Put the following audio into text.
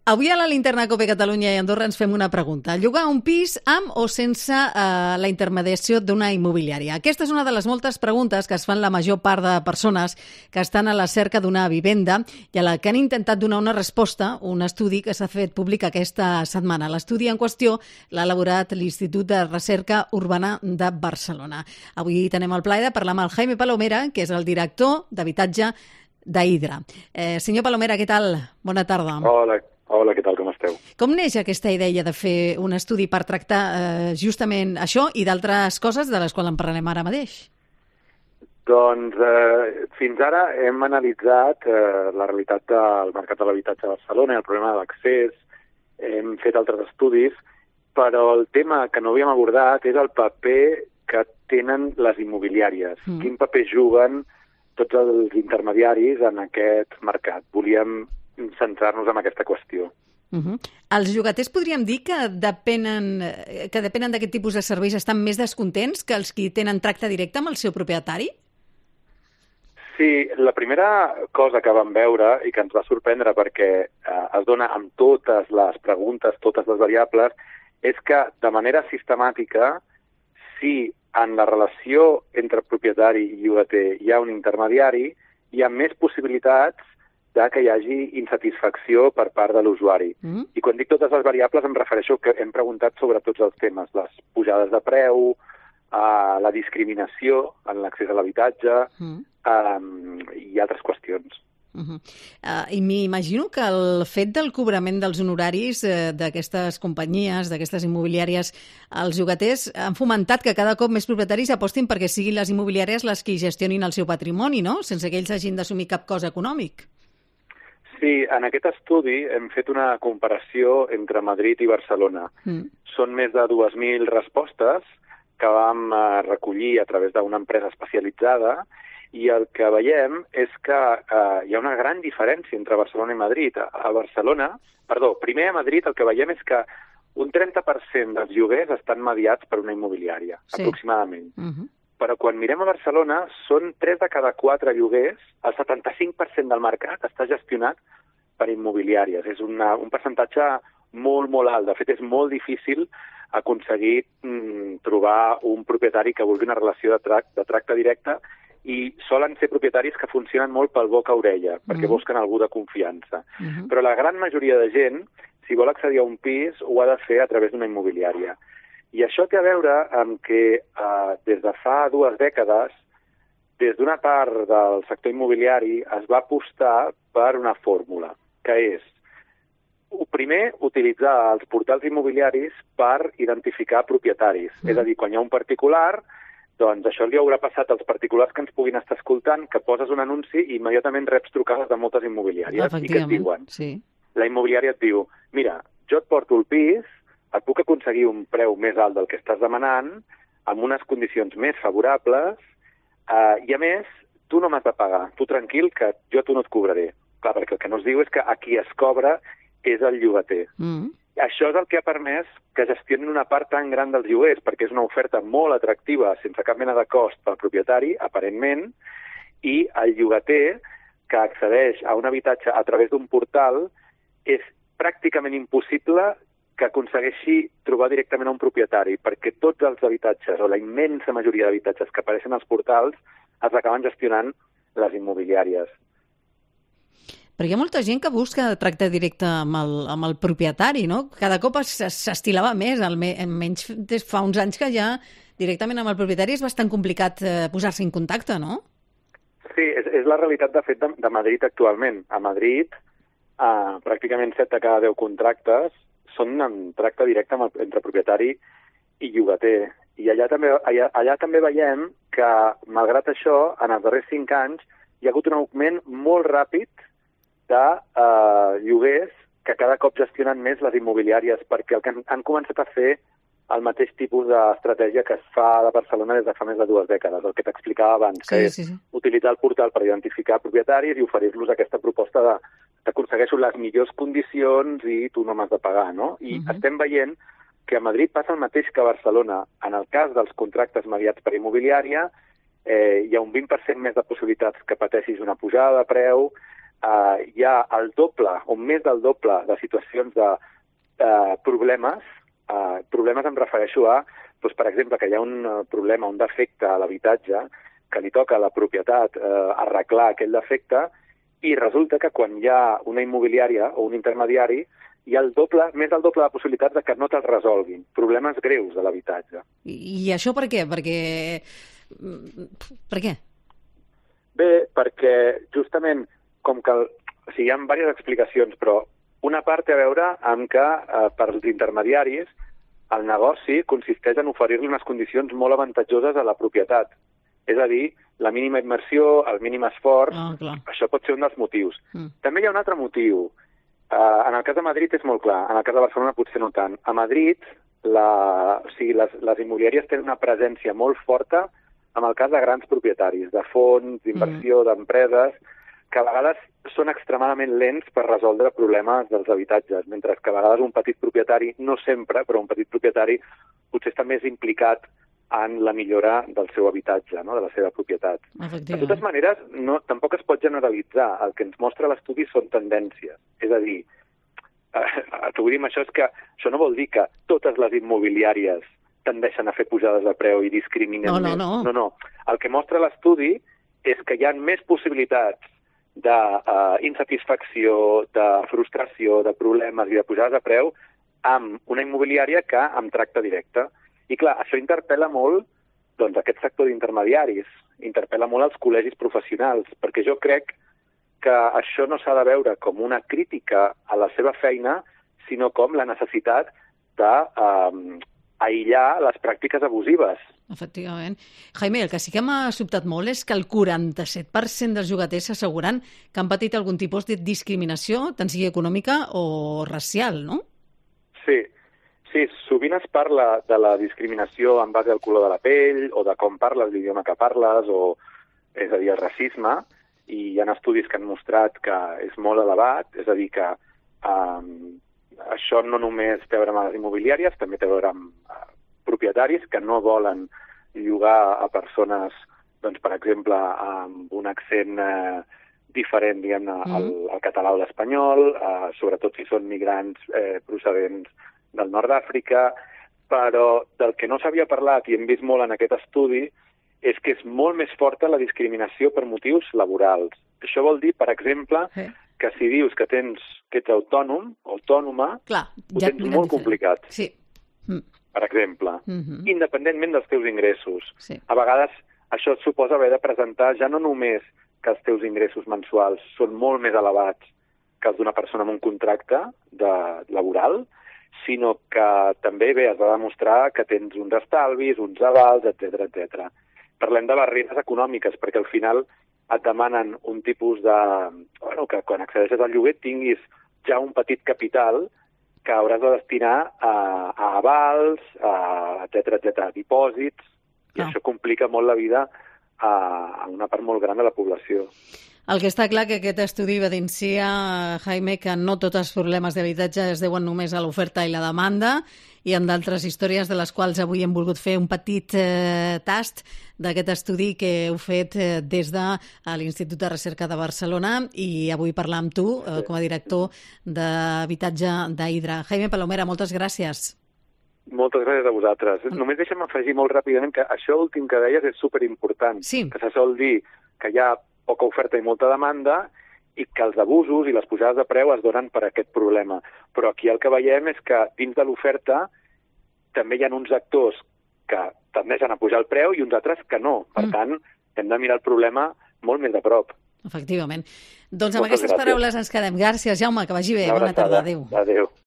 Avui a la Linterna Cope Catalunya i Andorra ens fem una pregunta. Llogar un pis amb o sense la intermediació d'una immobiliària? Aquesta és una de les moltes preguntes que es fan la major part de persones que estan a la cerca d'una vivenda i a la que han intentat donar una resposta, un estudi que s'ha fet públic aquesta setmana. L'estudi en qüestió l'ha elaborat l'Institut de Recerca Urbana de Barcelona. Avui tenem el plaer de parlar amb el Jaime Palomera, que és el director d'habitatge d'Hidra. Senyor Palomera, què tal? Bona tarda. Hola, què tal, com esteu? Com neix aquesta idea de fer un estudi per tractar justament això i d'altres coses de les quals en parlarem ara mateix? Doncs fins ara hem analitzat la realitat del mercat de l'habitatge a Barcelona i el problema de l'accés, hem fet altres estudis, però el tema que no havíem abordat és el paper que tenen les immobiliàries. Quin paper juguen tots els intermediaris en aquest mercat? Volíem centrar-nos en aquesta qüestió. Els llogaters podríem dir que depenen d'aquest tipus de serveis, estan més descontents que els que tenen tracte directe amb el seu propietari? Sí, la primera cosa que vam veure i que ens va sorprendre perquè es dona amb totes les preguntes, totes les variables, és que de manera sistemàtica, si en la relació entre propietari i llogater hi ha un intermediari, hi ha més possibilitats de que hi hagi insatisfacció per part de l'usuari. I quan dic totes les variables em refereixo que hem preguntat sobre tots els temes, les pujades de preu, la discriminació en l'accés a l'habitatge i altres qüestions. I m'imagino que el fet del cobrament dels honoraris d'aquestes companyies, d'aquestes immobiliàries, els llogaters han fomentat que cada cop més propietaris apostin perquè siguin les immobiliàries les que gestionin el seu patrimoni, no? Sense que ells hagin d'assumir cap cost econòmic. Sí, en aquest estudi hem fet una comparació entre Madrid i Barcelona. Són més de 2.000 respostes que vam recollir a través d'una empresa especialitzada i el que veiem és que hi ha una gran diferència entre Barcelona i Madrid. Primer a Madrid el que veiem és que un 30% dels lloguers estan mediats per una immobiliària, aproximadament. Però quan mirem a Barcelona, són 3 de cada 4 lloguers, el 75% del mercat està gestionat per immobiliàries. És un percentatge molt, molt alt. De fet, és molt difícil aconseguir trobar un propietari que vulgui una relació de tracte directe i solen ser propietaris que funcionen molt pel boca-orella, perquè busquen algú de confiança. Però la gran majoria de gent, si vol accedir a un pis, ho ha de fer a través d'una immobiliària. I això té a veure amb que des de fa 2 dècades, des d'una part del sector immobiliari es va apostar per una fórmula, que és, primer, utilitzar els portals immobiliaris per identificar propietaris. És a dir, quan hi ha un particular, doncs això li haurà passat als particulars que ens puguin estar escoltant, que poses un anunci i immediatament reps trucades de moltes immobiliàries. I què et diuen? La immobiliària et diu, mira, jo et porto el pis, et puc aconseguir un preu més alt del que estàs demanant, amb unes condicions més favorables, i a més, tu no m'has de pagar. Tu tranquil, que jo a tu no et cobraré. Clar, perquè el que no es diu és que a qui es cobra és el llogater. Això és el que ha permès que gestionin una part tan gran dels lloguers, perquè és una oferta molt atractiva, sense cap mena de cost pel propietari, aparentment, i el llogater que accedeix a un habitatge a través d'un portal és pràcticament impossible que aconsegueixi trobar directament a un propietari, perquè tots els habitatges, o la immensa majoria d'habitatges que apareixen als portals, els acaben gestionant les immobiliàries. Però hi ha molta gent que busca tracte directe amb el propietari, no? Cada cop s'estilava més, almenys fa uns anys que ja directament amb el propietari és bastant complicat posar-se en contacte, no? Sí, és la realitat, de fet, de Madrid actualment. A Madrid, pràcticament 7 de cada 10 contractes són en tracte directe entre propietari i llogater. I allà també veiem que, malgrat això, en els darrers 5 anys hi ha hagut un augment molt ràpid de lloguers que cada cop gestionen més les immobiliàries, perquè el que han començat a fer el mateix tipus d'estratègia que es fa a Barcelona des de fa més de 2 dècades, el que t'explicava abans, que és utilitzar el portal per identificar propietaris i oferir-los aquesta proposta de t'aconsegueixo les millors condicions i tu no m'has de pagar, no? I estem veient que a Madrid passa el mateix que a Barcelona. En el cas dels contractes mediats per immobiliària, hi ha un 20% més de possibilitats que pateixis una pujada de preu, hi ha el doble o més del doble de situacions de problemes. Problemes em refereixo a, doncs, per exemple, que hi ha un problema, un defecte a l'habitatge, que li toca a la propietat arreglar aquell defecte, i resulta que quan hi ha una immobiliària o un intermediari hi ha més del doble de possibilitats de que no te'ls resolguin. Problemes greus de l'habitatge. I això per què? Per què? Bé, perquè justament com que... hi ha diverses explicacions, però una part té a veure amb que per als intermediaris el negoci consisteix en oferir-li unes condicions molt avantatjoses a la propietat. És a dir, la mínima immersió, el mínim esforç, això pot ser un dels motius. També hi ha un altre motiu. En el cas de Madrid és molt clar, en el cas de Barcelona potser no tant. A Madrid, les immobiliàries tenen una presència molt forta en el cas de grans propietaris, de fons, d'inversió, d'empreses, que a vegades són extremadament lents per resoldre problemes dels habitatges, mentre que a vegades un petit propietari, no sempre, però un petit propietari potser està més implicat en la millora del seu habitatge, no? De la seva propietat. De totes maneres, tampoc es pot generalitzar. El que ens mostra l'estudi són tendències. És a dir, el que vull dir amb això és que això no vol dir que totes les immobiliàries tendeixen a fer pujades de preu i discriminen més. No. El que mostra l'estudi és que hi ha més possibilitats d'insatisfacció, de frustració, de problemes i de pujades de preu amb una immobiliària que amb tracte directe. I clar, això interpel·la molt aquest sector d'intermediaris, interpel·la molt els col·legis professionals, perquè jo crec que això no s'ha de veure com una crítica a la seva feina, sinó com la necessitat d'aïllar les pràctiques abusives. Efectivament. Jaime, el que sí que m'ha sobtat molt és que el 47% dels llogaters s'asseguren que han patit algun tipus de discriminació, tant sigui econòmica o racial, no? Sí, sovint es parla de la discriminació en base al color de la pell o de com parles, l'idioma que parles, és a dir, el racisme, i hi ha estudis que han mostrat que és molt elevat, és a dir, que això no només té a veure amb les immobiliàries, també té a veure amb propietaris que no volen llogar a persones, doncs, per exemple, amb un accent diferent, diguem-ne, al català o l'espanyol, sobretot si són migrants procedents del nord d'Àfrica, però del que no s'havia parlat i hem vist molt en aquest estudi és que és molt més forta la discriminació per motius laborals. Això vol dir, per exemple, que si dius que ets autònom o autònoma, ho tens molt complicat. Sí. Per exemple, independentment dels teus ingressos. A vegades això et suposa haver de presentar ja no només que els teus ingressos mensuals són molt més elevats que els d'una persona amb un contracte laboral, sinó que també has de demostrar que tens uns estalvis, uns avals, etc. Parlem de barreres econòmiques, perquè al final et demanen un tipus de... que quan accedeixes al lloguer tinguis ja un petit capital que hauràs de destinar a avals, etc., dipòsits, i això complica molt la vida a una part molt gran de la població. El que està clar que aquest estudi evidencia, Jaime, que no tots els problemes d'habitatge es deuen només a l'oferta i la demanda, i en d'altres històries de les quals avui hem volgut fer un petit tast d'aquest estudi que heu fet des de l'Institut de Recerca de Barcelona, i avui parlar amb tu com a director d'habitatge d'Hydra. Jaime Palomera, moltes gràcies. Moltes gràcies a vosaltres. Només deixa'm afegir molt ràpidament que això últim que deies és superimportant, que se sol dir que hi ha poca oferta i molta demanda i que els abusos i les pujades de preu es donen per aquest problema. Però aquí el que veiem és que dins de l'oferta també hi ha uns actors que tendeixen a pujar el preu i uns altres que no. Per tant, hem de mirar el problema molt més de prop. Efectivament. Doncs amb aquestes paraules ens quedem. Gràcies, Jaume, que vagi bé. Bona tarda. Adéu. Adéu.